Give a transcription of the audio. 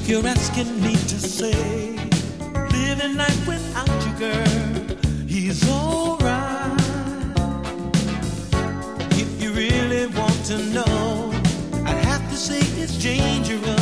You're asking me to say, living life without you, girl, he's alright. If you really want to know, I'd have to say it's dangerous.